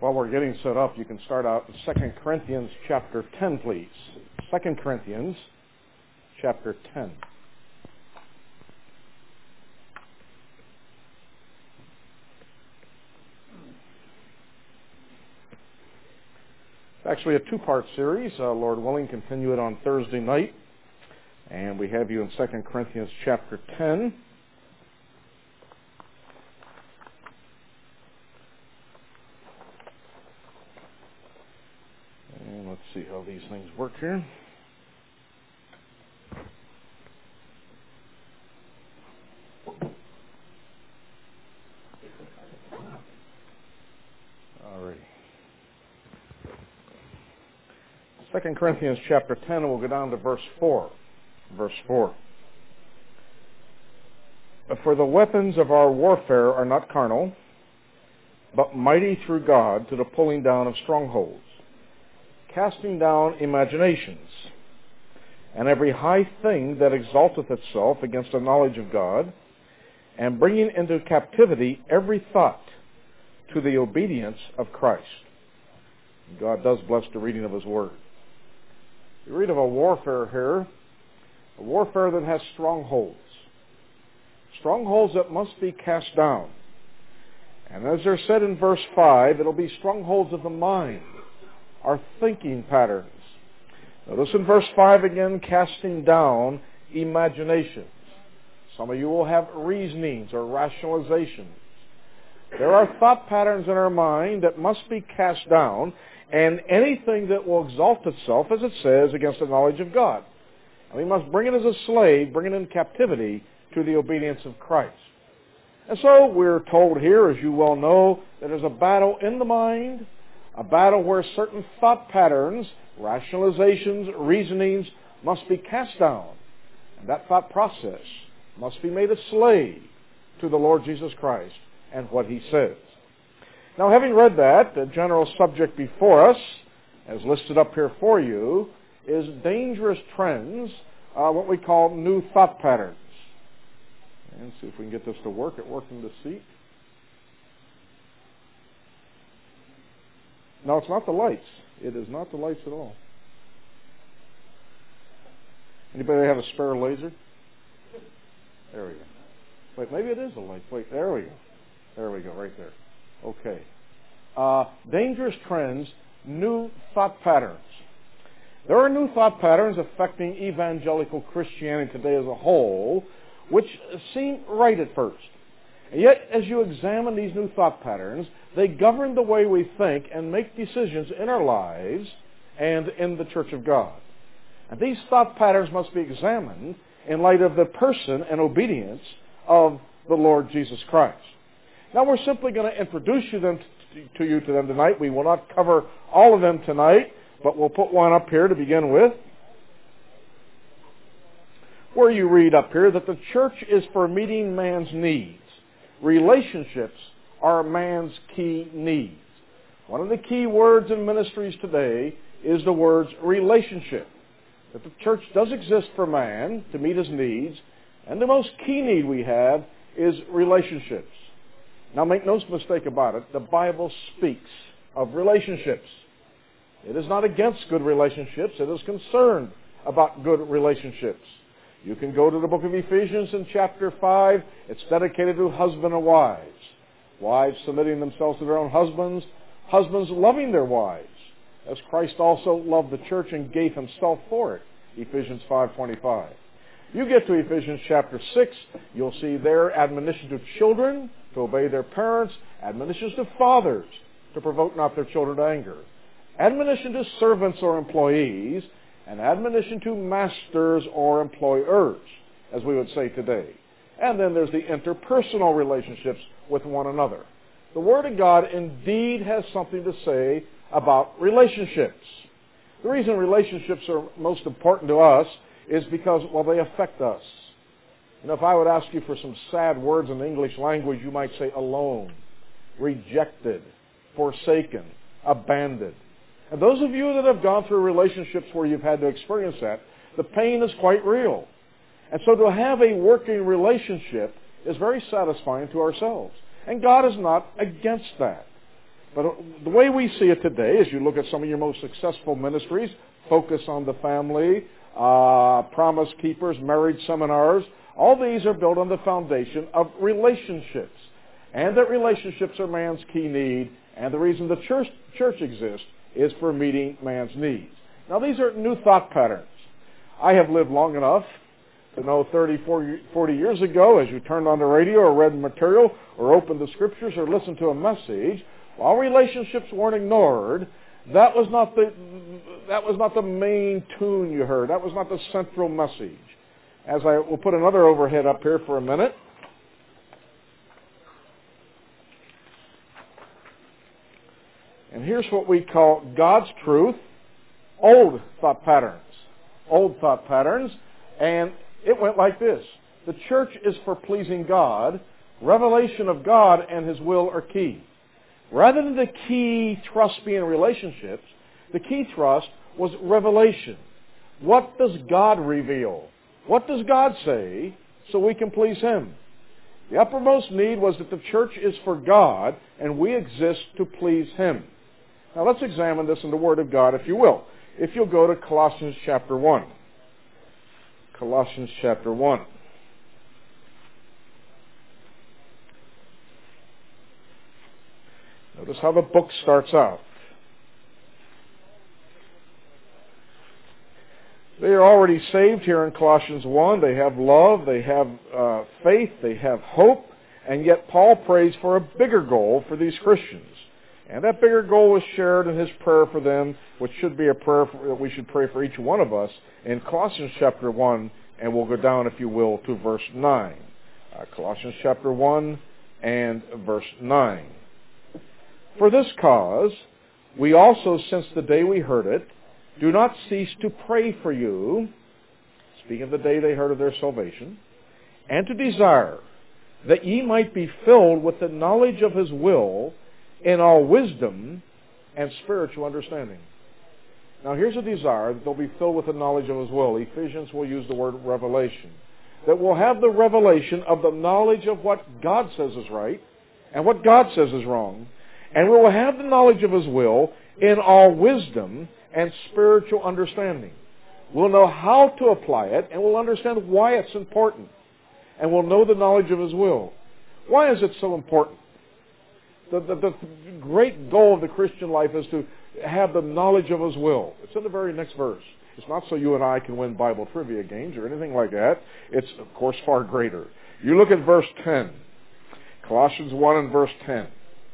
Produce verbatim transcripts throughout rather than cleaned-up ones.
While we're getting set up, you can start out in Second Corinthians chapter ten, please. Second Corinthians chapter ten. It's actually a two-part series. Uh, Lord willing, continue it on Thursday night. And we have you in Second Corinthians chapter ten. And let's see how these things work here. All right. Second Corinthians chapter ten, and we'll go down to verse four. Verse four. For the weapons of our warfare are not carnal, but mighty through God to the pulling down of strongholds, casting down imaginations, and every high thing that exalteth itself against the knowledge of God, and bringing into captivity every thought to the obedience of Christ. God does bless the reading of His Word. We read of a warfare here, a warfare that has strongholds. Strongholds that must be cast down. And as they're said in verse five, it'll be strongholds of the mind, our thinking patterns. Notice in verse five again, casting down imaginations. Some of you will have reasonings or rationalizations. There are thought patterns in our mind that must be cast down, and anything that will exalt itself, as it says, against the knowledge of God. And we must bring it as a slave, bring it in captivity to the obedience of Christ. And so we're told here, as you well know, that there's a battle in the mind, a battle where certain thought patterns, rationalizations, reasonings must be cast down. And that thought process must be made a slave to the Lord Jesus Christ and what He says. Now, having read that, the general subject before us, as listed up here for you, is dangerous trends, uh, what we call new thought patterns. And see if we can get this to work. It worked in the seat. No, it's not the lights. It is not the lights at all. Anybody have a spare laser? There we go. Wait, maybe it is a light. Wait, there we go. There we go, right there. Okay. Uh, dangerous trends, new thought patterns. There are new thought patterns affecting evangelical Christianity today as a whole, which seem right at first. And yet, as you examine these new thought patterns, they govern the way we think and make decisions in our lives and in the Church of God. And these thought patterns must be examined in light of the person and obedience of the Lord Jesus Christ. Now, we're simply going to introduce you them to, to you to them tonight. We will not cover all of them tonight, but we'll put one up here to begin with, where you read up here that the church is for meeting man's needs. Relationships are man's key needs. One of the key words in ministries today is the words relationship. That the church does exist for man to meet his needs, and the most key need we have is relationships. Now, make no mistake about it, the Bible speaks of relationships. It is not against good relationships. It is concerned about good relationships. You can go to the book of Ephesians in chapter five. It's dedicated to husband and wives. Wives submitting themselves to their own husbands. Husbands loving their wives, as Christ also loved the church and gave Himself for it. Ephesians five twenty-five. You get to Ephesians chapter six, you'll see there admonition to children to obey their parents, admonitions to fathers to provoke not their children to anger, admonition to servants or employees, and admonition to masters or employers, as we would say today. And then there's the interpersonal relationships with one another. The Word of God indeed has something to say about relationships. The reason relationships are most important to us is because, well, they affect us. You know, if I would ask you for some sad words in the English language, you might say alone, rejected, forsaken, abandoned. And those of you that have gone through relationships where you've had to experience that, the pain is quite real. And so to have a working relationship is very satisfying to ourselves. And God is not against that. But the way we see it today, as you look at some of your most successful ministries, Focus on the Family, uh, Promise Keepers, marriage seminars, all these are built on the foundation of relationships. And that relationships are man's key need, and the reason the church, church exists is for meeting man's needs. Now, these are new thought patterns. I have lived long enough to know thirty, forty years ago, as you turned on the radio or read material or opened the scriptures or listened to a message, while relationships weren't ignored, that was not the, that was not the main tune you heard. That was not the central message. As I will put another overhead up here for a minute. And here's what we call God's truth, old thought patterns. Old thought patterns. And it went like this. The church is for pleasing God. Revelation of God and His will are key. Rather than the key trust being relationships, the key trust was revelation. What does God reveal? What does God say so we can please Him? The uppermost need was that the church is for God and we exist to please Him. Now let's examine this in the Word of God, if you will. If you'll go to Colossians chapter one. Colossians chapter one. Notice how the book starts out. They are already saved here in Colossians one. They have love, they have uh, faith, they have hope, and yet Paul prays for a bigger goal for these Christians. And that bigger goal was shared in his prayer for them, which should be a prayer for, that we should pray for each one of us in Colossians chapter one, and we'll go down, if you will, to verse nine. Uh, Colossians chapter one and verse nine. For this cause, we also, since the day we heard it, do not cease to pray for you, speaking of the day they heard of their salvation, and to desire that ye might be filled with the knowledge of His will in all wisdom and spiritual understanding. Now here's a desire that they'll be filled with the knowledge of His will. Ephesians will use the word revelation. That we'll have the revelation of the knowledge of what God says is right and what God says is wrong. And we will have the knowledge of His will in all wisdom and spiritual understanding. We'll know how to apply it, and we'll understand why it's important. And we'll know the knowledge of His will. Why is it so important? The, the, the great goal of the Christian life is to have the knowledge of His will. It's in the very next verse. It's not so you and I can win Bible trivia games or anything like that. It's, of course, far greater. You look at verse ten. Colossians one and verse ten.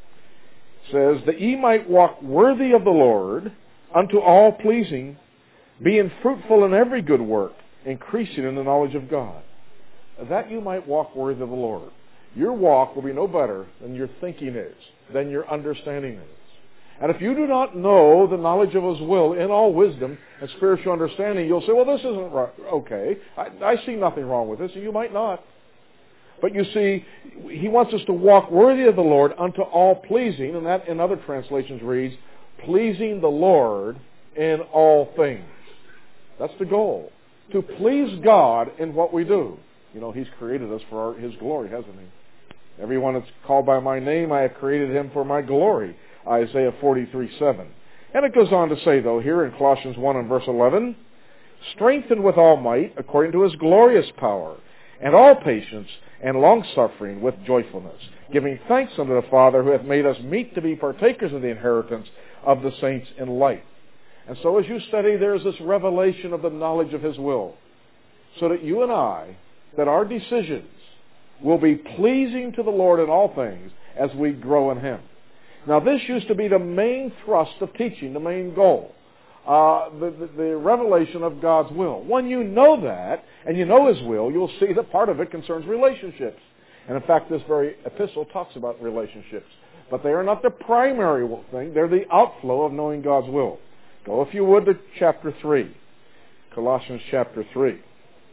Says, that ye might walk worthy of the Lord, unto all pleasing, being fruitful in every good work, increasing in the knowledge of God. That you might walk worthy of the Lord. Your walk will be no better than your thinking is, than your understanding is. And if you do not know the knowledge of His will in all wisdom and spiritual understanding, you'll say, well, this isn't right. Okay. I, I see nothing wrong with this, and you might not. But you see, He wants us to walk worthy of the Lord unto all pleasing, and that in other translations reads, pleasing the Lord in all things. That's the goal. To please God in what we do. You know, He's created us for our, His glory, hasn't He? Everyone that's called by my name, I have created him for my glory. Isaiah forty-three seven. And it goes on to say, though, here in Colossians one and verse eleven, strengthened with all might according to His glorious power, and all patience and long-suffering with joyfulness, giving thanks unto the Father who hath made us meet to be partakers of the inheritance of the saints in light. And so as you study, there is this revelation of the knowledge of His will, so that you and I, that our decisions will be pleasing to the Lord in all things as we grow in Him. Now this used to be the main thrust of teaching, the main goal. Uh, the, the, the revelation of God's will. When you know that, and you know His will, you'll see that part of it concerns relationships. And in fact, this very epistle talks about relationships. But they are not the primary thing. They're the outflow of knowing God's will. Go, if you would, to chapter three. Colossians chapter three.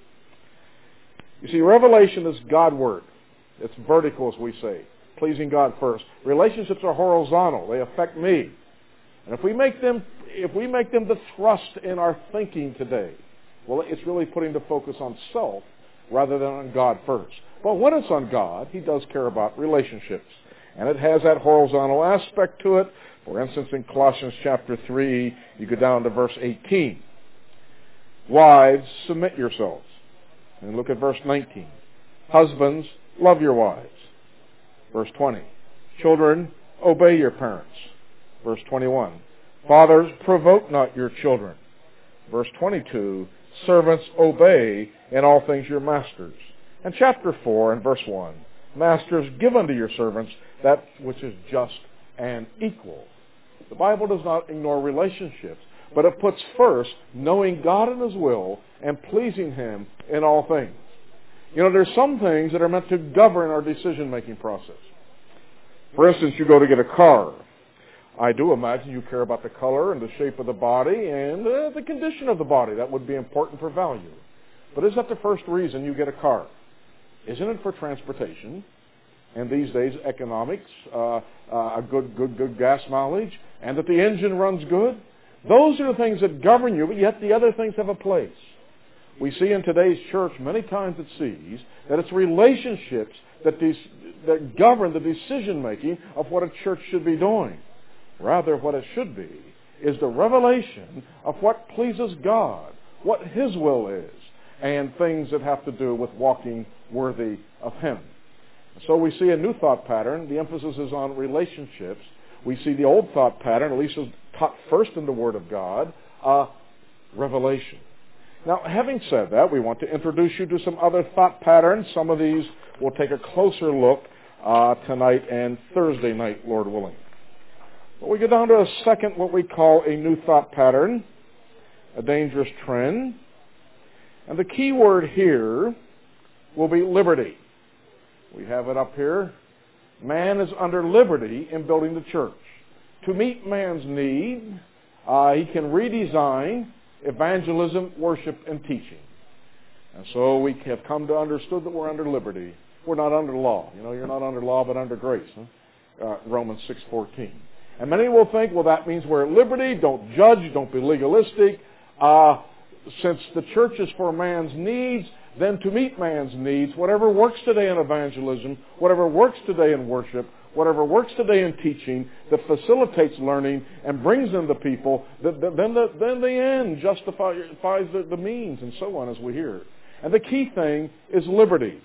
You see, revelation is God-word. It's vertical, as we say. Pleasing God first. Relationships are horizontal. They affect me. And if we make them, if we make them the thrust in our thinking today, well, it's really putting the focus on self rather than on God first. But when it's on God, He does care about relationships. And it has that horizontal aspect to it. For instance, in Colossians chapter three, you go down to verse eighteen. Wives, submit yourselves. And look at verse nineteen. Husbands, love your wives. Verse twenty. Children, obey your parents. Verse twenty-one. Fathers, provoke not your children. Verse twenty-two. Servants, obey in all things your masters. And chapter four and verse one. Masters, give unto your servants that which is just and equal. The Bible does not ignore relationships, but it puts first knowing God and His will and pleasing Him in all things. You know, there's some things that are meant to govern our decision-making process. For instance, you go to get a car. I do imagine you care about the color and the shape of the body and uh, the condition of the body. That would be important for value. But is that the first reason you get a car? Isn't it for transportation? And these days, economics, uh, uh, a good, good, good gas mileage, and that the engine runs good? Those are the things that govern you, but yet the other things have a place. We see in today's church many times it sees that it's relationships that, these, that govern the decision-making of what a church should be doing. Rather, what it should be is the revelation of what pleases God, what His will is, and things that have to do with walking worthy of Him. So we see a new thought pattern. The emphasis is on relationships. We see the old thought pattern, at least as taught first in the Word of God, uh, revelation. Now, having said that, we want to introduce you to some other thought patterns. Some of these we'll take a closer look uh, tonight and Thursday night, Lord willing. But we get down to a second, what we call a new thought pattern, a dangerous trend. And the key word here will be liberty. We have it up here. Man is under liberty in building the church. To meet man's need, uh, he can redesign evangelism, worship, and teaching. And so we have come to understood that we're under liberty. We're not under law. You know, you're not under law, but under grace. Huh? Uh, Romans six fourteen. And many will think, well, that means we're at liberty. Don't judge. Don't be legalistic. Uh, since the church is for man's needs, then to meet man's needs, whatever works today in evangelism, whatever works today in worship, whatever works today in teaching that facilitates learning and brings in the people, that, that, then, the, then the end justifies the, the means and so on as we hear. And the key thing is liberty.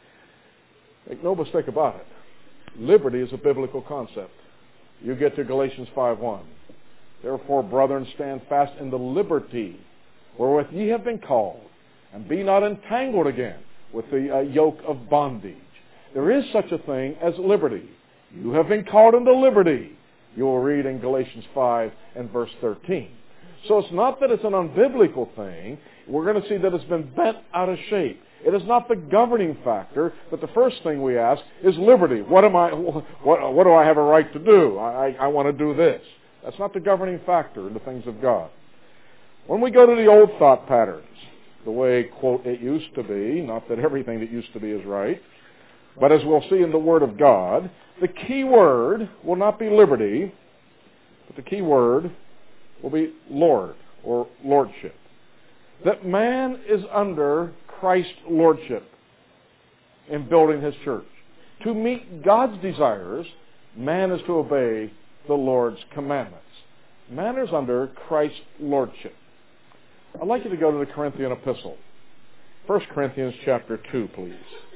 Make no mistake about it. Liberty is a biblical concept. You get to Galatians five one. Therefore, brethren, stand fast in the liberty wherewith ye have been called, and be not entangled again with the uh, yoke of bondage. There is such a thing as liberty. You have been called into liberty. You will read in Galatians five and verse thirteen. So it's not that it's an unbiblical thing. We're going to see that it's been bent out of shape. It is not the governing factor, but the first thing we ask is liberty. What am I? What, what do I have a right to do? I, I, I want to do this. That's not the governing factor in the things of God. When we go to the old thought patterns, the way, quote, it used to be, not that everything that used to be is right, but as we'll see in the Word of God, the key word will not be liberty, but the key word will be Lord or Lordship. That man is under Christ's Lordship in building His church. To meet God's desires, man is to obey the Lord's commandments. Man is under Christ's Lordship. I'd like you to go to the Corinthian epistle. First Corinthians chapter two, please.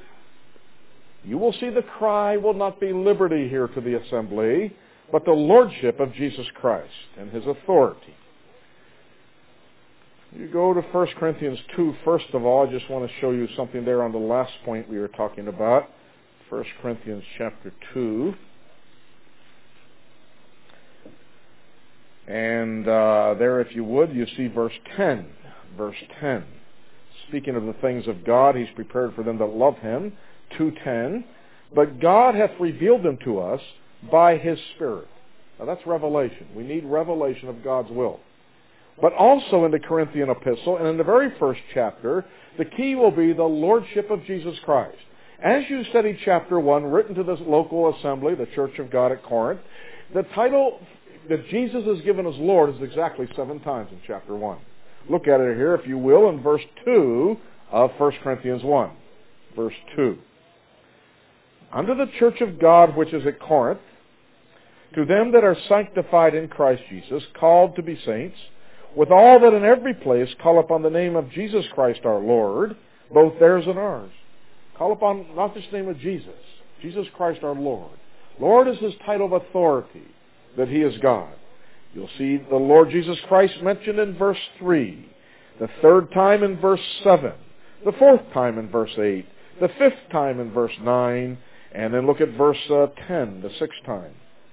You will see the cry will not be liberty here to the assembly, but the Lordship of Jesus Christ and His authority. You go to First Corinthians two, first of all. I just want to show you something there on the last point we were talking about. First Corinthians chapter two. And uh, there, if you would, you see verse ten. Verse ten. Speaking of the things of God, He's prepared for them that love Him. two ten. But God hath revealed them to us by His Spirit. Now that's revelation. We need revelation of God's will. But also in the Corinthian epistle, and in the very first chapter, the key will be the Lordship of Jesus Christ. As you study chapter one, written to this local assembly, the Church of God at Corinth, the title that Jesus is given as Lord is exactly seven times in chapter one. Look at it here, if you will, in verse two of First Corinthians one. Verse two. unto the church of God which is at Corinth, to them that are sanctified in Christ Jesus, called to be saints, with all that in every place call upon the name of Jesus Christ our Lord, both theirs and ours. Call upon not just the name of Jesus, Jesus Christ our Lord. Lord is his title of authority, that he is God. You'll see the Lord Jesus Christ mentioned in verse three, the third time in verse seven, the fourth time in verse eight, the fifth time in verse nine, and then look at verse uh, ten, the sixth time.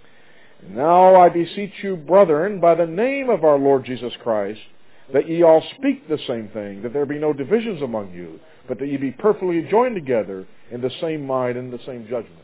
Now I beseech you, brethren, by the name of our Lord Jesus Christ, that ye all speak the same thing, that there be no divisions among you, but that ye be perfectly joined together in the same mind and the same judgment.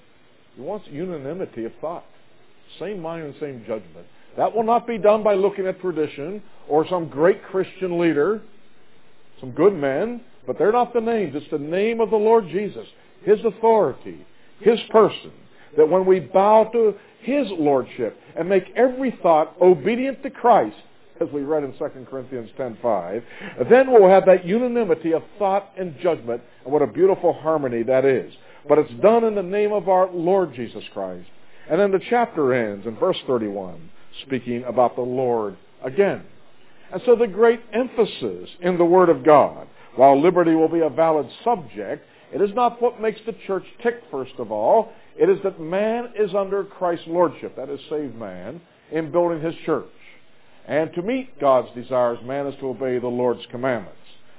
He wants unanimity of thought. Same mind and same judgment. That will not be done by looking at tradition or some great Christian leader, some good men, but they're not the names. It's the name of the Lord Jesus, his authority, his person, that when we bow to his lordship and make every thought obedient to Christ, as we read in Second Corinthians ten five, then we'll have that unanimity of thought and judgment, and what a beautiful harmony that is. But it's done in the name of our Lord Jesus Christ. And then the chapter ends in verse thirty-one, speaking about the Lord again. And so the great emphasis in the Word of God, while liberty will be a valid subject, it is not what makes the church tick, first of all. It is that man is under Christ's lordship, that is, saved man, in building his church. And to meet God's desires, man is to obey the Lord's commandments.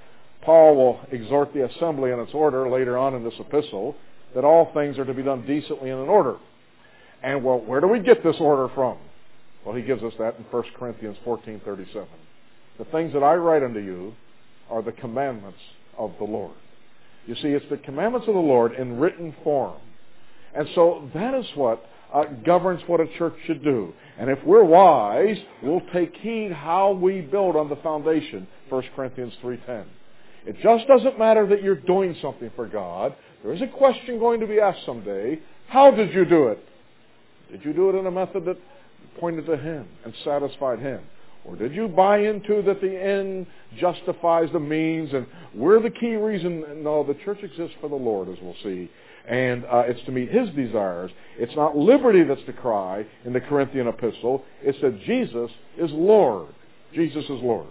Paul will exhort the assembly in its order later on in this epistle, that all things are to be done decently and in order. And, well, where do we get this order from? Well, he gives us that in First Corinthians fourteen thirty-seven. The things that I write unto you are the commandments of the Lord. You see, it's the commandments of the Lord in written form. And so that is what uh, governs what a church should do. And if we're wise, we'll take heed how we build on the foundation, First Corinthians three ten. It just doesn't matter that you're doing something for God. There is a question going to be asked someday. How did you do it? Did you do it in a method that pointed to him and satisfied him? Or did you buy into that the end justifies the means and we're the key reason? No, the church exists for the Lord, as we'll see. And uh, it's to meet his desires. It's not liberty that's the cry in the Corinthian epistle. It's that Jesus is Lord. Jesus is Lord.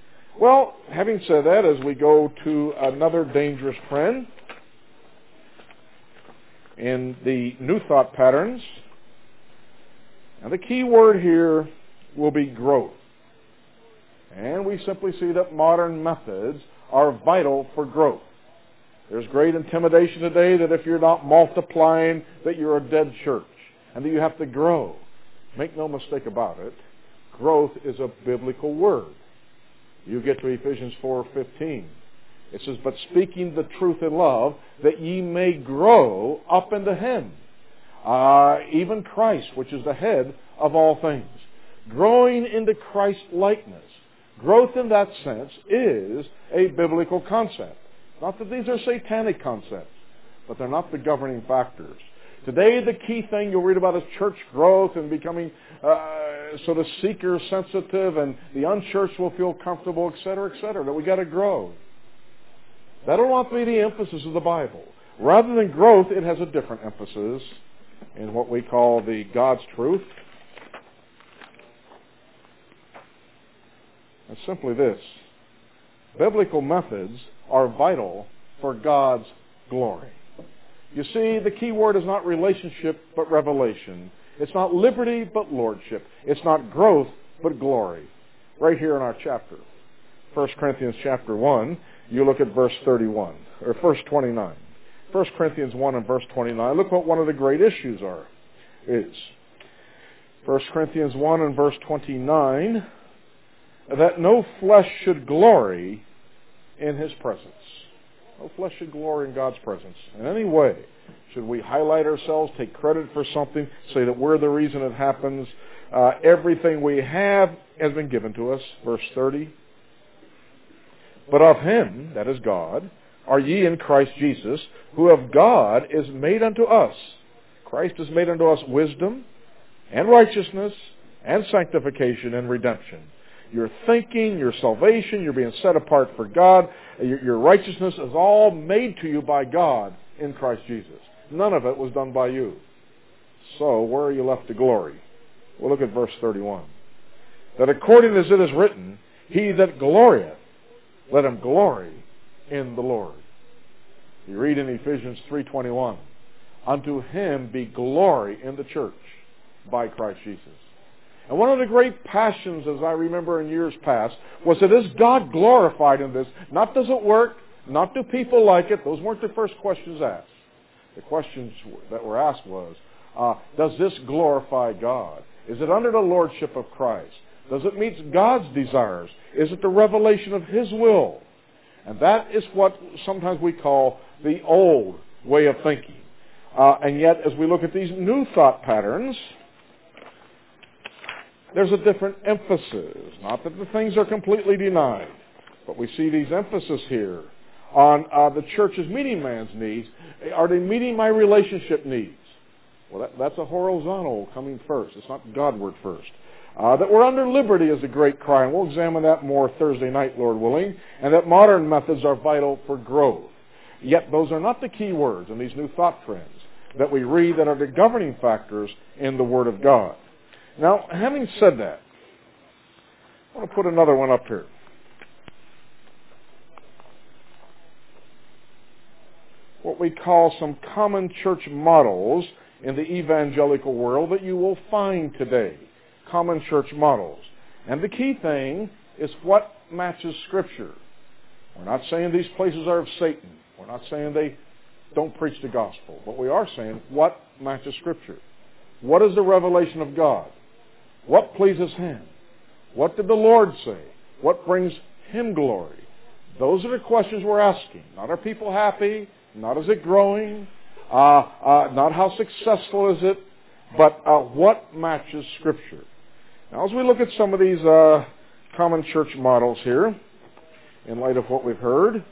Well, having said that, as we go to another dangerous trend in the New Thought patterns, and the key word here will be growth. And we simply see that modern methods are vital for growth. There's great intimidation today that if you're not multiplying, that you're a dead church, and that you have to grow. Make no mistake about it, growth is a biblical word. You get to Ephesians four fifteen. It says, but speaking the truth in love, that ye may grow up into him. Uh, even Christ, which is the head of all things. Growing into Christ's likeness. Growth in that sense is a biblical concept. Not that these are satanic concepts, but they're not the governing factors. Today, the key thing you'll read about is church growth and becoming uh, sort of seeker-sensitive, and the unchurched will feel comfortable, et cetera, et cetera, that we got to grow. That'll not be the emphasis of the Bible. Rather than growth, it has a different emphasis in what we call the God's truth. It's simply this. Biblical methods are vital for God's glory. You see, the key word is not relationship, but revelation. It's not liberty, but lordship. It's not growth, but glory. Right here in our chapter. First Corinthians chapter one, you look at verse thirty-one, or verse twenty-nine. First Corinthians one and verse twenty-nine. Look what one of the great issues are, is. First Corinthians one and verse twenty-nine, that no flesh should glory in his presence. No flesh should glory in God's presence in any way. Should we highlight ourselves, take credit for something, say that we're the reason it happens? Uh, everything we have has been given to us. Verse thirty. But of him, that is God, are ye in Christ Jesus, who of God is made unto us. Christ is made unto us wisdom and righteousness and sanctification and redemption. Your thinking, your salvation, you're being set apart for God. Your, your righteousness is all made to you by God in Christ Jesus. None of it was done by you. So where are you left to glory? We'll look at verse thirty-one. That according as it is written, he that glorieth, let him glory in the Lord. You read in Ephesians three twenty-one, unto him be glory in the church by Christ Jesus. And one of the great passions, as I remember in years past, was that is God glorified in this? Not does it work, not do people like it. Those weren't the first questions asked. The questions that were asked was, uh, does this glorify God? Is it under the lordship of Christ? Does it meet God's desires? Is it the revelation of His will? And that is what sometimes we call the old way of thinking. Uh, and yet, as we look at these new thought patterns, there's a different emphasis. Not that the things are completely denied, but we see these emphasis here on uh, the church is meeting man's needs. Are they meeting my relationship needs? Well, that, that's a horizontal coming first. It's not Godward first. Uh, that we're under liberty is a great cry, and we'll examine that more Thursday night, Lord willing, and that modern methods are vital for growth. Yet those are not the key words in these new thought trends that we read that are the governing factors in the Word of God. Now, having said that, I want to put another one up here. What we call some common church models in the evangelical world that you will find today. Common church models. And the key thing is what matches Scripture. We're not saying these places are of Satan. We're not saying they don't preach the gospel. But we are saying what matches Scripture. What is the revelation of God? What pleases Him? What did the Lord say? What brings Him glory? Those are the questions we're asking. Not are people happy? Not is it growing? Uh, uh, not how successful is it? But uh, what matches Scripture? Now, as we look at some of these uh, common church models here, in light of what we've heard,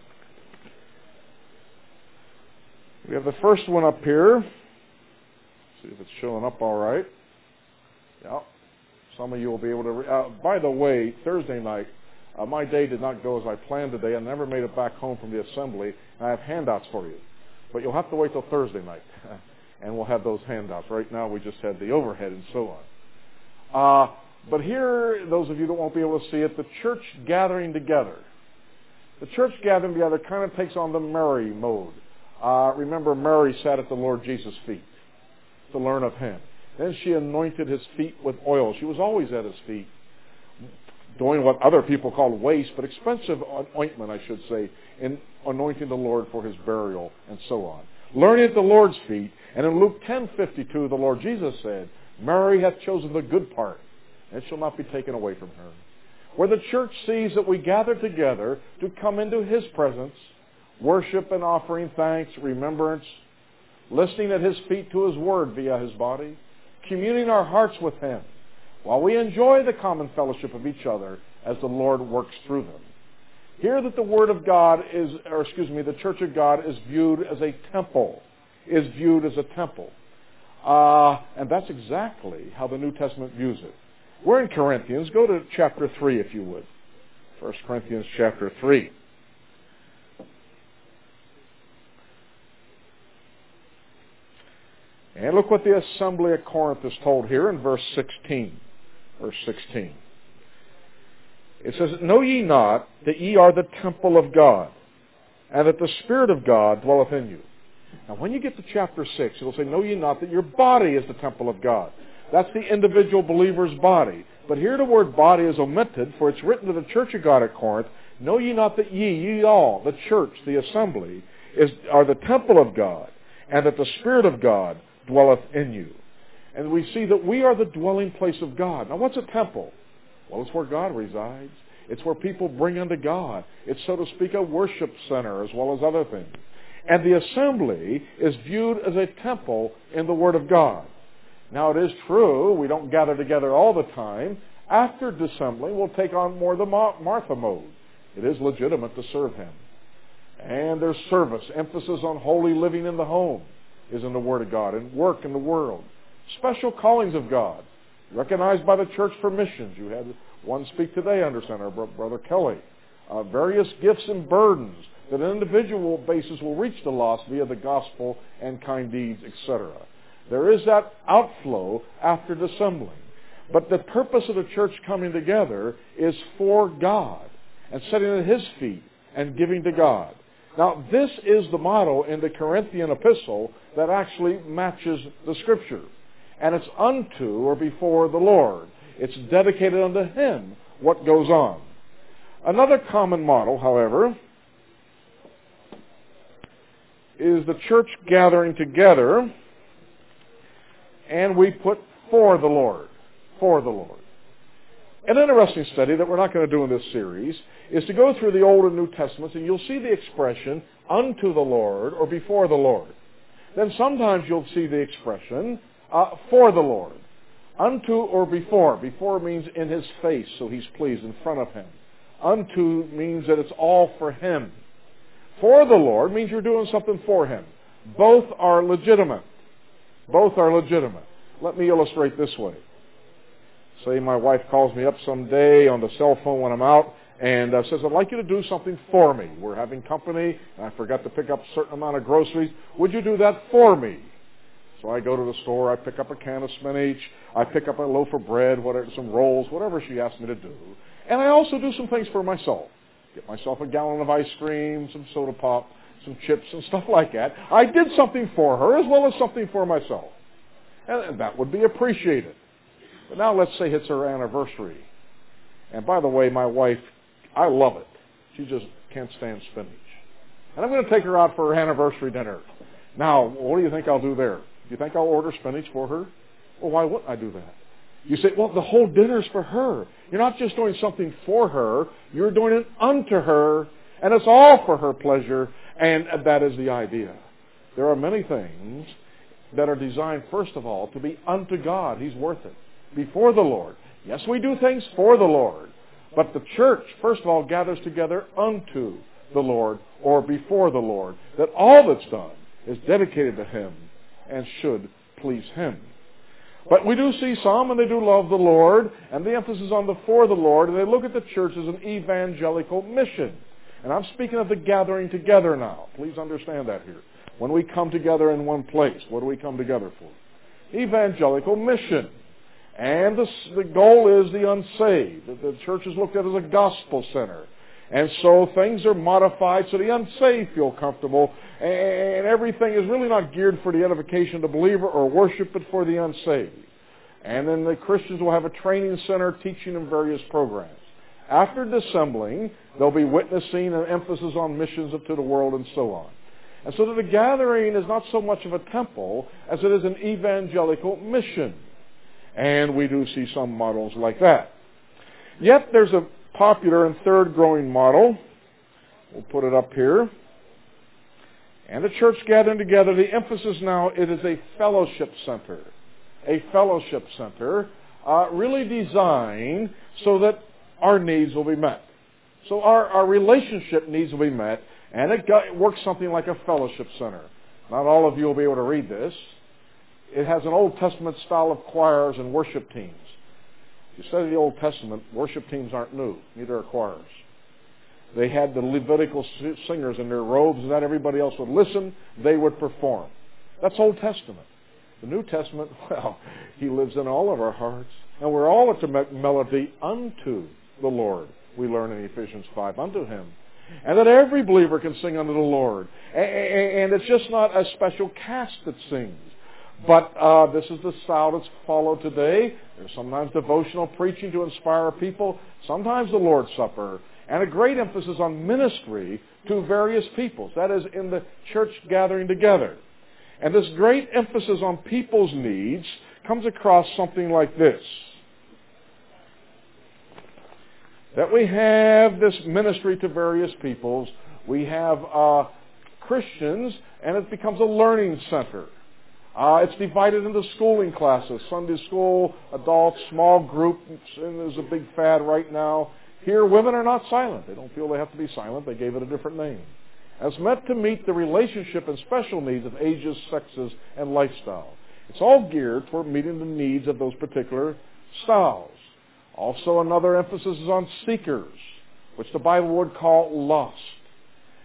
we have the first one up here. See if it's showing up all right. Yeah. Some of you will be able to... Re- uh, by the way, Thursday night, uh, my day did not go as I planned today. I never made it back home from the assembly, and I have handouts for you. But you'll have to wait till Thursday night, and we'll have those handouts. Right now, we just had the overhead and so on. Uh, but here, those of you that won't be able to see it, the church gathering together. The church gathering together kind of takes on the Mary mode. Uh, remember, Mary sat at the Lord Jesus' feet to learn of Him. Then she anointed His feet with oil. She was always at His feet, doing what other people call waste, but expensive ointment, I should say, in anointing the Lord for His burial and so on. Learning at the Lord's feet. And in Luke ten fifty-two, the Lord Jesus said, Mary hath chosen the good part, and it shall not be taken away from her. Where the church sees that we gather together to come into His presence, worship and offering thanks, remembrance, listening at His feet to His Word via His body, communing our hearts with Him, while we enjoy the common fellowship of each other as the Lord works through them. Here that the Word of God is, or excuse me, the Church of God is viewed as a temple, is viewed as a temple. Uh, and that's exactly how the New Testament views it. We're in Corinthians. Go to chapter three, if you would. First Corinthians chapter three. And look what the assembly at Corinth is told here in verse sixteen. Verse sixteen. It says, Know ye not that ye are the temple of God, and that the Spirit of God dwelleth in you? Now, when you get to chapter six, it'll say, Know ye not that your body is the temple of God? That's the individual believer's body. But here the word body is omitted, for it's written to the church of God at Corinth, Know ye not that ye, ye all, the church, the assembly, is, are the temple of God, and that the Spirit of God dwelleth in you? And we see that we are the dwelling place of God. Now, what's a temple? Well, it's where God resides. It's where people bring unto God. It's, so to speak, a worship center as well as other things. And the assembly is viewed as a temple in the Word of God. Now, it is true, we don't gather together all the time. After dissembling, we'll take on more the Martha mode. It is legitimate to serve Him. And there's service. Emphasis on holy living in the home is in the Word of God, and work in the world. Special callings of God, recognized by the church for missions. You had one speak today, understand, our Brother Kelly. Uh, various gifts and burdens that an individual basis will reach the lost via the gospel and kind deeds, et cetera. There is that outflow after dissembling. But the purpose of the church coming together is for God and sitting at His feet and giving to God. Now, this is the motto in the Corinthian epistle that actually matches the Scripture. And it's unto or before the Lord. It's dedicated unto Him what goes on. Another common model, however, is the church gathering together, and we put for the Lord. For the Lord. An interesting study that we're not going to do in this series is to go through the Old and New Testaments, and you'll see the expression unto the Lord or before the Lord. Then sometimes you'll see the expression uh, for the Lord. Unto or before. Before means in His face, so He's pleased, in front of Him. Unto means that it's all for Him. For the Lord means you're doing something for Him. Both are legitimate. Both are legitimate. Let me illustrate this way. Say my wife calls me up someday on the cell phone when I'm out and uh, says, I'd like you to do something for me. We're having company, and I forgot to pick up a certain amount of groceries. Would you do that for me? So I go to the store, I pick up a can of spinach, I pick up a loaf of bread, whatever, some rolls, whatever she asks me to do. And I also do some things for myself. Get myself a gallon of ice cream, some soda pop, some chips, and stuff like that. I did something for her as well as something for myself. And that would be appreciated. But now let's say it's her anniversary. And by the way, my wife, I love it. She just can't stand spinach. And I'm going to take her out for her anniversary dinner. Now, what do you think I'll do there? Do you think I'll order spinach for her? Well, why wouldn't I do that? You say, well, the whole dinner's for her. You're not just doing something for her. You're doing it unto her. And it's all for her pleasure. And that is the idea. There are many things that are designed, first of all, to be unto God. He's worth it. Before the Lord. Yes, we do things for the Lord. But the church, first of all, gathers together unto the Lord or before the Lord. That all that's done is dedicated to Him and should please Him. But we do see some, and they do love the Lord, and the emphasis on the for the Lord, and they look at the church as an evangelical mission. And I'm speaking of the gathering together now. Please understand that here. When we come together in one place, what do we come together for? Evangelical mission. And the, the goal is the unsaved. The church is looked at as a gospel center. And so things are modified so the unsaved feel comfortable, and everything is really not geared for the edification of the believer or worship, but for the unsaved. And then the Christians will have a training center teaching them various programs. After dissembling, there'll be witnessing and emphasis on missions up to the world and so on. And so that the gathering is not so much of a temple as it is an evangelical mission. And we do see some models like that. Yet there's a popular and third growing model. We'll put it up here. And the church gathering together, the emphasis now, it is a fellowship center. A fellowship center uh, really designed so that our needs will be met. So our, our relationship needs will be met, and it, got, it works something like a fellowship center. Not all of you will be able to read this. It has an Old Testament style of choirs and worship teams. If you study the Old Testament, worship teams aren't new, neither are choirs. They had the Levitical singers in their robes, and that everybody else would listen, they would perform. That's Old Testament. The New Testament, well, He lives in all of our hearts. And we're all at the melody unto the Lord. We learn in Ephesians five, unto Him. And that every believer can sing unto the Lord. And it's just not a special caste that sings. But uh, this is the style that's followed today. There's sometimes devotional preaching to inspire people. Sometimes the Lord's Supper. And a great emphasis on ministry to various peoples. That is, in the church gathering together. And this great emphasis on people's needs comes across something like this. That we have this ministry to various peoples. We have uh, Christians, and it becomes a learning center. Uh, it's divided into schooling classes, Sunday school, adults, small groups, and there's a big fad right now. Here, women are not silent. They don't feel they have to be silent. They gave it a different name. And it's meant to meet the relationship and special needs of ages, sexes, and lifestyle. It's all geared toward meeting the needs of those particular styles. Also, another emphasis is on seekers, which the Bible would call lost.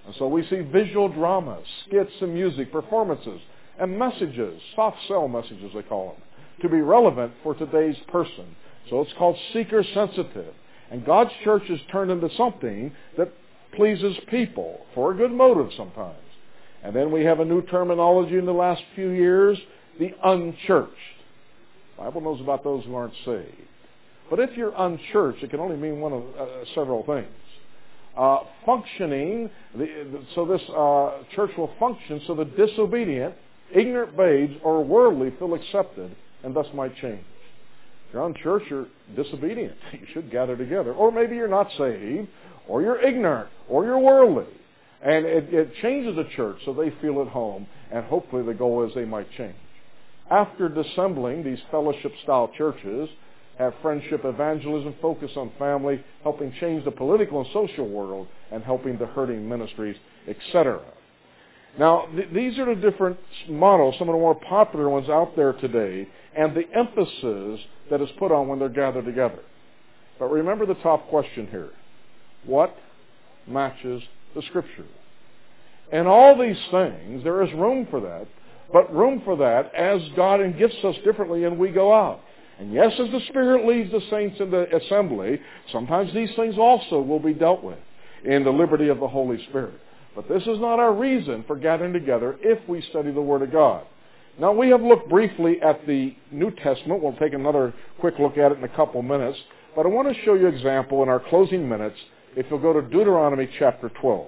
And so we see visual dramas, skits and music, performances, and messages, soft sell messages they call them, to be relevant for today's person. So it's called seeker-sensitive. And God's church is turned into something that pleases people for a good motive sometimes. And then we have a new terminology in the last few years, the unchurched. The Bible knows about those who aren't saved. But if you're unchurched, it can only mean one of uh, several things. Uh, functioning, the, the, so this uh, church will function so the disobedient, ignorant babes or worldly feel accepted and thus might change. If you're unchurched, you're disobedient. You should gather together. Or maybe you're not saved, or you're ignorant, or you're worldly. And it, it changes the church so they feel at home, and hopefully the goal is they might change. After dissembling these fellowship-style churches, have friendship, evangelism, focus on family, helping change the political and social world, and helping the hurting ministries, et cetera. Now, th- these are the different models, some of the more popular ones out there today, and the emphasis that is put on when they're gathered together. But remember the top question here. What matches the Scripture? In all these things, there is room for that, but room for that as God gifts us differently and we go out. And yes, as the Spirit leads the saints in the assembly, sometimes these things also will be dealt with in the liberty of the Holy Spirit. But this is not our reason for gathering together if we study the Word of God. Now, we have looked briefly at the New Testament. We'll take another quick look at it in a couple minutes. But I want to show you an example in our closing minutes if you'll go to Deuteronomy chapter twelve.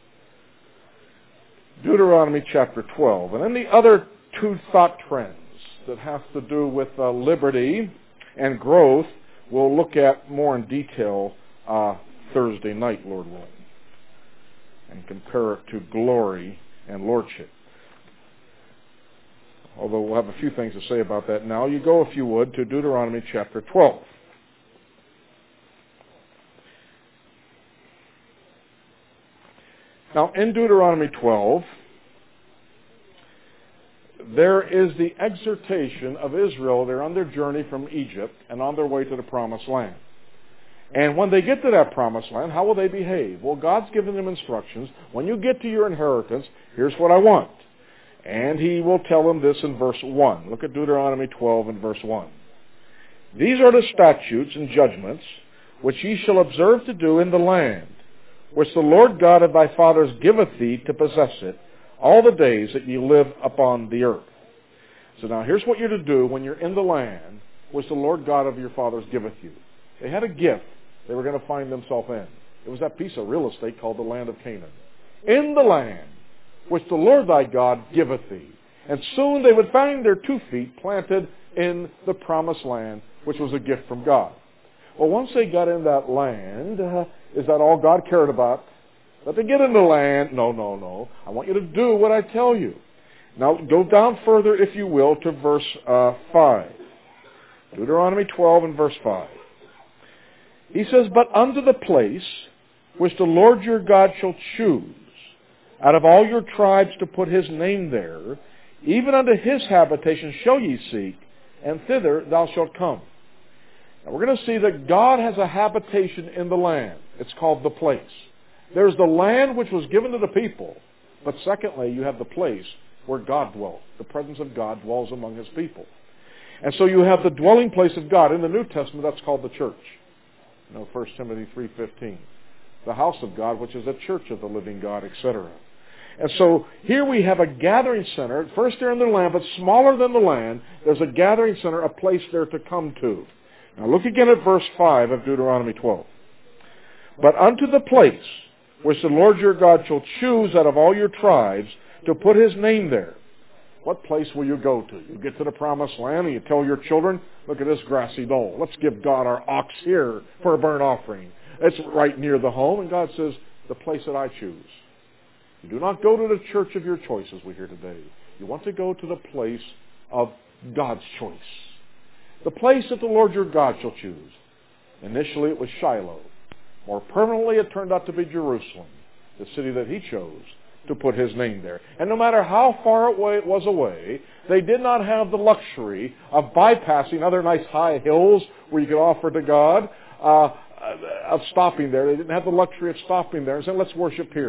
Deuteronomy chapter twelve. And then the other two thought trends that have to do with uh, liberty and growth, we'll look at more in detail uh, Thursday night, Lord willing, and compare it to glory and lordship. Although we'll have a few things to say about that now. You go, if you would, to Deuteronomy chapter twelve. Now, in Deuteronomy twelve, there is the exhortation of Israel. They're on their journey from Egypt and on their way to the promised land. And when they get to that promised land, how will they behave? Well, God's given them instructions. When you get to your inheritance, here's what I want. And he will tell them this in verse one. Look at Deuteronomy twelve and verse one. These are the statutes and judgments which ye shall observe to do in the land, which the Lord God of thy fathers giveth thee to possess it, all the days that ye live upon the earth. So now here's what you're to do when you're in the land which the Lord God of your fathers giveth you. They had a gift they were going to find themselves in. It was that piece of real estate called the land of Canaan. In the land which the Lord thy God giveth thee. And soon they would find their two feet planted in the promised land, which was a gift from God. Well, once they got in that land, uh, is that all God cared about? Let them get in the land. No, no, no. I want you to do what I tell you. Now, go down further, if you will, to verse uh, five. Deuteronomy twelve and verse five. He says, But unto the place which the Lord your God shall choose, out of all your tribes to put his name there, even unto his habitation shall ye seek, and thither thou shalt come. Now we're going to see that God has a habitation in the land. It's called the place. There's the land which was given to the people, but secondly, you have the place where God dwells. The presence of God dwells among his people. And so you have the dwelling place of God. In the New Testament, that's called the church. You know, First Timothy three fifteen. The house of God, which is a church of the living God, et cetera. And so here we have a gathering center. First they're in the land, but smaller than the land. There's a gathering center, a place there to come to. Now look again at verse five of Deuteronomy twelve. But unto the place which the Lord your God shall choose out of all your tribes to put his name there. What place will you go to? You get to the promised land and you tell your children, look at this grassy knoll. Let's give God our ox here for a burnt offering. It's right near the home. And God says, the place that I choose. You do not go to the church of your choice, as we hear today. You want to go to the place of God's choice. The place that the Lord your God shall choose. Initially it was Shiloh. More permanently it turned out to be Jerusalem, the city that he chose to put his name there. And no matter how far away it was away, they did not have the luxury of bypassing other nice high hills where you could offer to God, uh, of stopping there. They didn't have the luxury of stopping there and saying, let's worship here.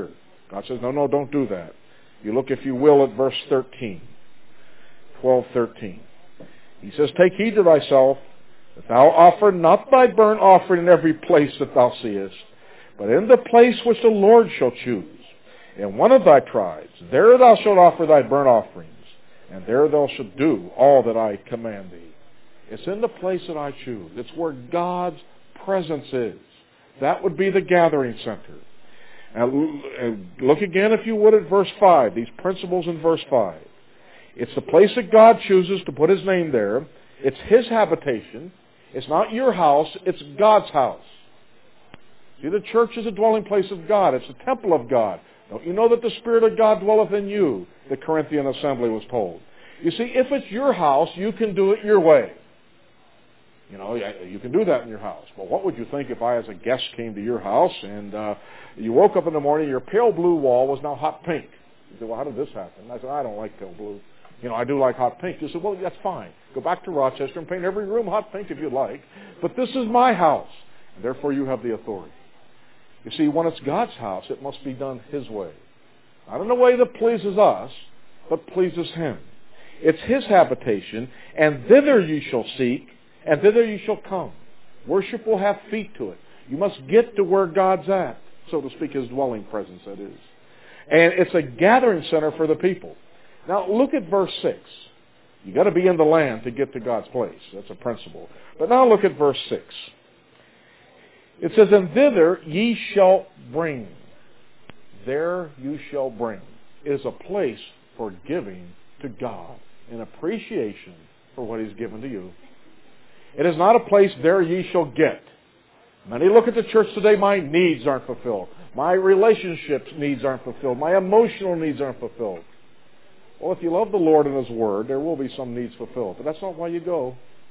God says, no, no, don't do that. You look, if you will, at verse thirteen. twelve thirteen. He says, take heed to thyself, that thou offer not thy burnt offering in every place that thou seest, but in the place which the Lord shall choose, in one of thy tribes, there thou shalt offer thy burnt offerings, and there thou shalt do all that I command thee. It's in the place that I choose. It's where God's presence is. That would be the gathering center. Now, look again, if you would, at verse five, these principles in verse five. It's the place that God chooses to put His name there. It's His habitation. It's not your house. It's God's house. See, the church is a dwelling place of God. It's the temple of God. Don't you know that the Spirit of God dwelleth in you? The Corinthian assembly was told. You see, if it's your house, you can do it your way. You know, you can do that in your house. But what would you think if I, as a guest, came to your house and uh, you woke up in the morning, your pale blue wall was now hot pink? You said, well, how did this happen? I said, I don't like pale blue. You know, I do like hot pink. You said, well, that's fine. Go back to Rochester and paint every room hot pink if you like. But this is my house, and therefore you have the authority. You see, when it's God's house, it must be done His way. Not in a way that pleases us, but pleases Him. It's His habitation, and thither you shall seek, and thither you shall come. Worship will have feet to it. You must get to where God's at, so to speak, His dwelling presence, that is. And it's a gathering center for the people. Now, look at verse six. You've got to be in the land to get to God's place. That's a principle. But now look at verse six. It says, and thither ye shall bring. There you shall bring. It is a place for giving to God in appreciation for what He's given to you. It is not a place there ye shall get. Many look at the church today, my needs aren't fulfilled. My relationships needs aren't fulfilled. My emotional needs aren't fulfilled. Well, if you love the Lord and His Word, there will be some needs fulfilled. But that's not why you go.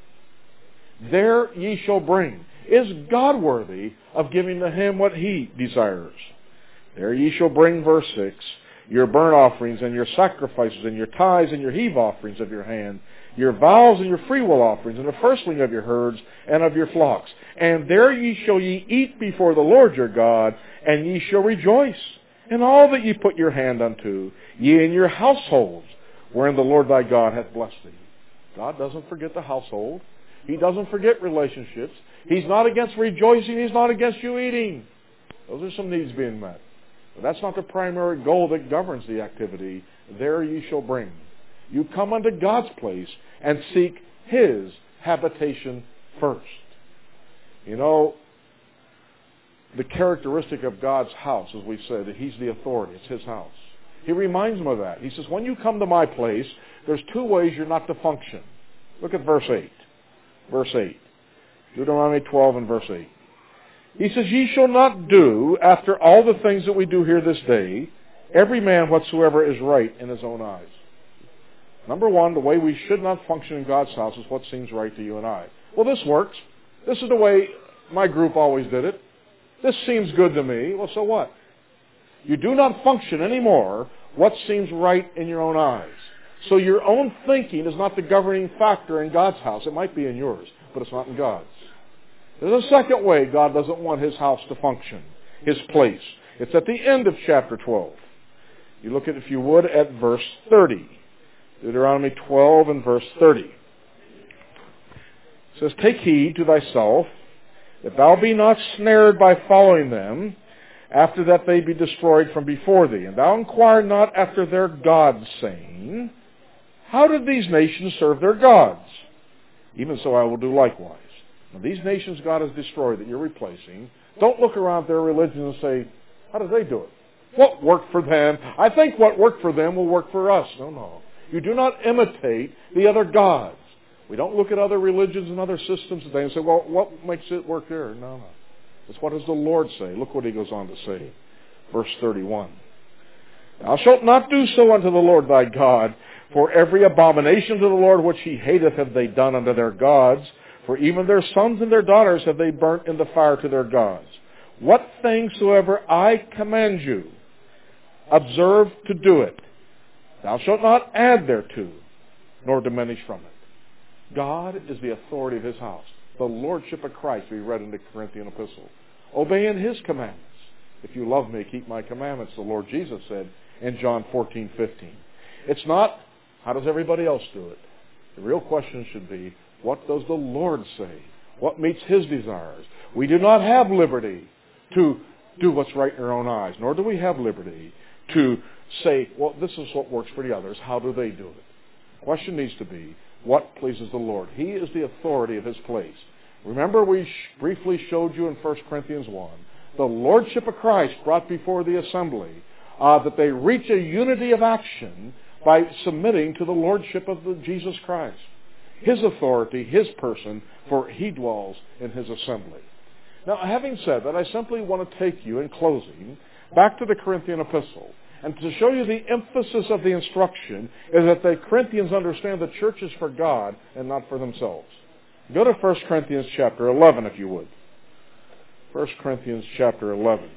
There ye shall bring. Is God worthy of giving to Him what He desires? There ye shall bring, verse six, your burnt offerings and your sacrifices and your tithes and your heave offerings of your hand, your vows and your freewill offerings and the firstling of your herds and of your flocks. And there ye shall ye eat before the Lord your God, and ye shall rejoice in all that ye put your hand unto, ye and your households, wherein the Lord thy God hath blessed thee. God doesn't forget the household. He doesn't forget relationships. He's not against rejoicing. He's not against you eating. Those are some needs being met. But that's not the primary goal that governs the activity. There ye shall bring. You come unto God's place and seek His habitation first. You know, the characteristic of God's house, as we said, that He's the authority. It's His house. He reminds them of that. He says, when you come to my place, there's two ways you're not to function. Look at verse eight. Verse eight. Deuteronomy twelve and verse eight. He says, ye shall not do after all the things that we do here this day, every man whatsoever is right in his own eyes. Number one, the way we should not function in God's house is what seems right to you and I. Well, this works. This is the way my group always did it. This seems good to me. Well, so what? You do not function anymore what seems right in your own eyes. So your own thinking is not the governing factor in God's house. It might be in yours, but it's not in God's. There's a second way God doesn't want His house to function, His place. It's at the end of chapter twelve. You look at, if you would, at verse thirty. Deuteronomy twelve and verse thirty. It says, take heed to thyself, that thou be not snared by following them, after that they be destroyed from before thee. And thou inquire not after their gods, saying, how did these nations serve their gods? Even so I will do likewise. Now these nations God has destroyed that you're replacing, don't look around their religion and say, how did they do it? What worked for them? I think what worked for them will work for us. No, no. You do not imitate the other gods. We don't look at other religions and other systems today and say, well, what makes it work there? No, no. It's what does the Lord say? Look what He goes on to say. Verse thirty-one. Thou shalt not do so unto the Lord thy God, for every abomination to the Lord which He hateth have they done unto their gods, for even their sons and their daughters have they burnt in the fire to their gods. What things soever I command you, observe to do it. Thou shalt not add thereto, nor diminish from it. God is the authority of His house. The lordship of Christ we read in the Corinthian epistle. Obeying His commandments If you love me, keep my commandments, the Lord Jesus said in John fourteen fifteen. It's not, how does everybody else do it? The real question should be, what does the Lord say? What meets His desires? We do not have liberty to do what's right in our own eyes, nor do we have liberty to say, well, this is what works for the others. How do they do it? The question needs to be, what pleases the Lord? He is the authority of His place. Remember, we sh- briefly showed you in First Corinthians one, the Lordship of Christ brought before the assembly, uh, that they reach a unity of action by submitting to the Lordship of the Jesus Christ. His authority, His person, for He dwells in His assembly. Now, having said that, I simply want to take you, in closing, back to the Corinthian epistle. And to show you the emphasis of the instruction is that the Corinthians understand the church is for God and not for themselves. Go to First Corinthians chapter eleven, if you would. First Corinthians chapter eleven.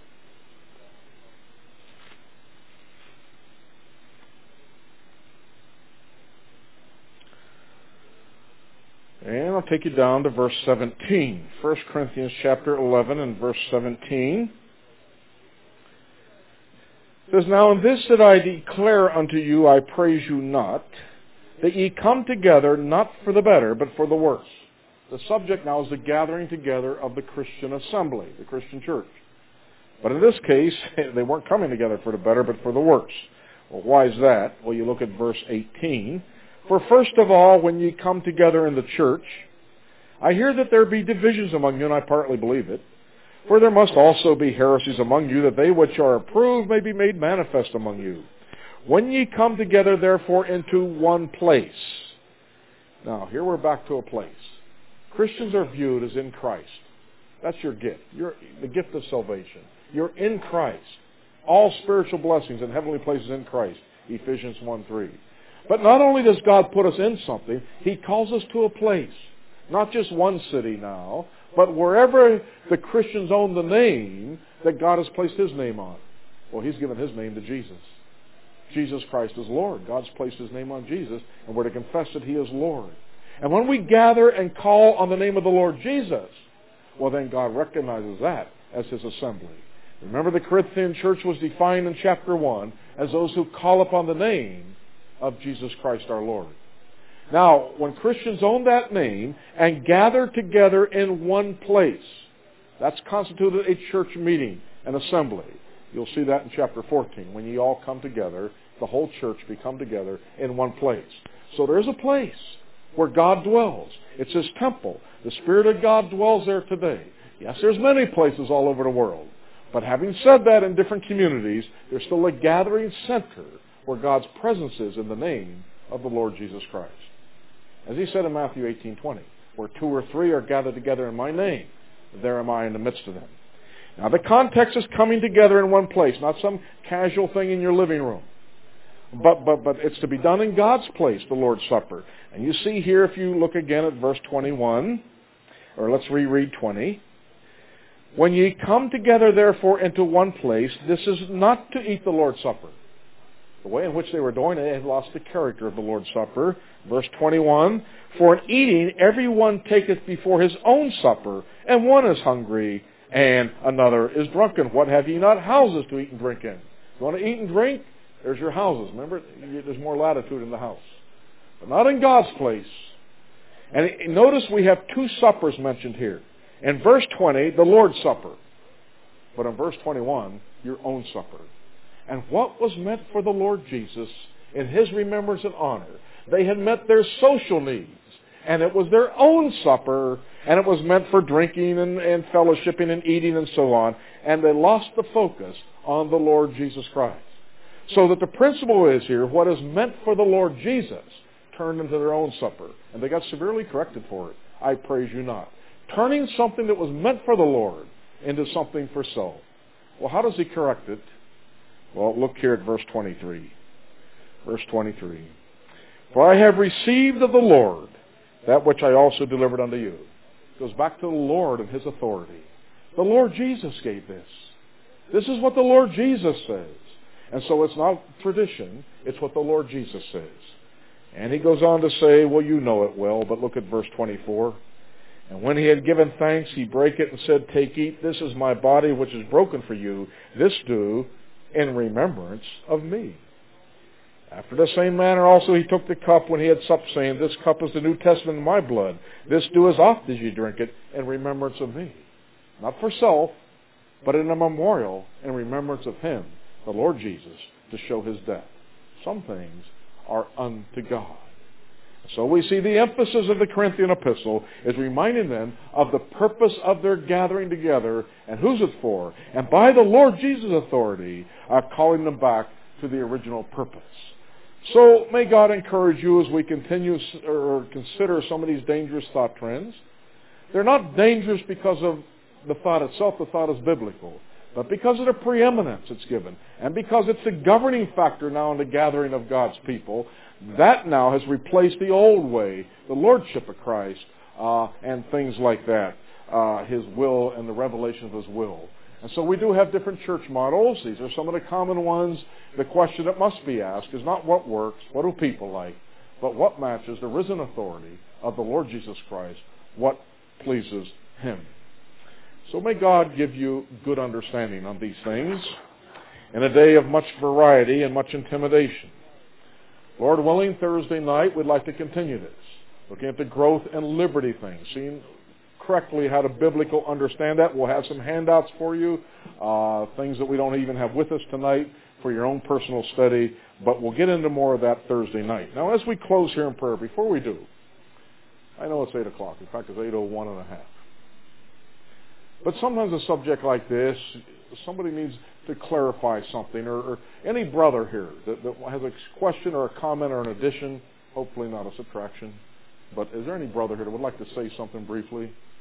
And I'll take you down to verse seventeen. First Corinthians chapter eleven and verse seventeen. It says, Now in this that I declare unto you, I praise you not, that ye come together not for the better, but for the worse. The subject now is the gathering together of the Christian assembly, the Christian church. But in this case, they weren't coming together for the better, but for the worse. Well, why is that? Well, you look at verse eighteen. For first of all, when ye come together in the church, I hear that there be divisions among you, and I partly believe it. For there must also be heresies among you, that they which are approved may be made manifest among you. When ye come together, therefore, into one place. Now, here we're back to a place. Christians are viewed as in Christ. That's your gift. You're the gift of salvation. You're in Christ. All spiritual blessings and heavenly places in Christ. Ephesians one three. But not only does God put us in something, He calls us to a place. Not just one city now, but wherever the Christians own the name that God has placed His name on. Well, He's given His name to Jesus. Jesus Christ is Lord. God's placed His name on Jesus, and we're to confess that He is Lord. And when we gather and call on the name of the Lord Jesus, well, then God recognizes that as His assembly. Remember, the Corinthian church was defined in chapter one as those who call upon the name of Jesus Christ our Lord. Now, when Christians own that name and gather together in one place, that's constituted a church meeting, an assembly. You'll see that in chapter fourteen. When ye all come together, the whole church be come together in one place. So there's a place where God dwells. It's His temple. The Spirit of God dwells there today. Yes, there's many places all over the world. But having said that, in different communities, there's still a gathering center where God's presence is in the name of the Lord Jesus Christ. As He said in Matthew eighteen twenty, where two or three are gathered together in my name, there am I in the midst of them. Now the context is coming together in one place, not some casual thing in your living room. But, but, but it's to be done in God's place, the Lord's Supper. And you see here, if you look again at verse twenty-one, or let's reread twenty. When ye come together, therefore, into one place, this is not to eat the Lord's Supper. The way in which they were doing it, they had lost the character of the Lord's Supper. Verse twenty-one, For in eating every one taketh before his own supper, and one is hungry, and another is drunken. What have ye not houses to eat and drink in? You want to eat and drink? There's your houses. Remember, there's more latitude in the house. But not in God's place. And notice we have two suppers mentioned here. In verse twenty, the Lord's Supper. But in verse twenty-one, your own supper. And what was meant for the Lord Jesus in His remembrance and honor? They had met their social needs. And it was their own supper. And it was meant for drinking and, and fellowshipping and eating and so on. And they lost the focus on the Lord Jesus Christ. So that the principle is here, what is meant for the Lord Jesus turned into their own supper. And they got severely corrected for it. I praise you not. Turning something that was meant for the Lord into something for self. Well, how does He correct it? Well, look here at verse twenty-three. Verse twenty-three. For I have received of the Lord that which I also delivered unto you. It goes back to the Lord and His authority. The Lord Jesus gave this. This is what the Lord Jesus says. And so it's not tradition, it's what the Lord Jesus says. And He goes on to say, well, you know it well, but look at verse twenty-four. And when he had given thanks, he brake it and said, Take, eat, this is my body which is broken for you. This do in remembrance of me. After the same manner also he took the cup when he had supped, saying, This cup is the New Testament in my blood. This do as oft as ye drink it in remembrance of me. Not for self, but in a memorial in remembrance of him, the Lord Jesus, to show his death. Some things are unto God. So we see the emphasis of the Corinthian epistle is reminding them of the purpose of their gathering together and who's it for, and by the Lord Jesus' authority, are calling them back to the original purpose. So may God encourage you as we continue or consider some of these dangerous thought trends. They're not dangerous because of the thought itself. The thought is biblical. But because of the preeminence it's given, and because it's the governing factor now in the gathering of God's people, that now has replaced the old way, the lordship of Christ, uh, and things like that, uh, his will and the revelation of his will. And so we do have different church models. These are some of the common ones. The question that must be asked is not what works, what do people like, but what matches the risen authority of the Lord Jesus Christ, what pleases him. So may God give you good understanding on these things in a day of much variety and much intimidation. Lord willing, Thursday night we'd like to continue this, looking at the growth and liberty things, seeing correctly how to biblical understand that. We'll have some handouts for you, uh, things that we don't even have with us tonight for your own personal study, but we'll get into more of that Thursday night. Now, as we close here in prayer, before we do, I know it's eight o'clock. In fact, it's eight oh one and a half. But sometimes a subject like this, somebody needs to clarify something, or, or any brother here that, that has a question or a comment or an addition, hopefully not a subtraction. But is there any brother here that would like to say something briefly?